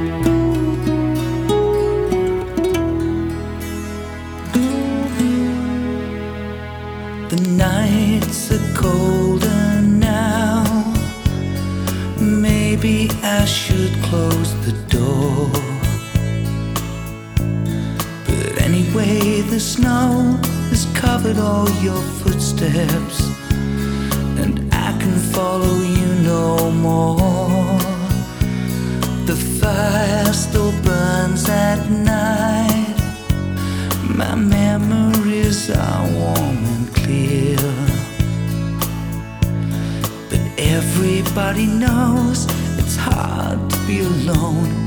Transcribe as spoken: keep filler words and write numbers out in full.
The nights are colder now. Maybe I should close the door. But anyway, the snow has covered all your footsteps, and I can follow you no more. The fire still burns at night. My memories are warm and clear, but everybody knows it's hard to be alone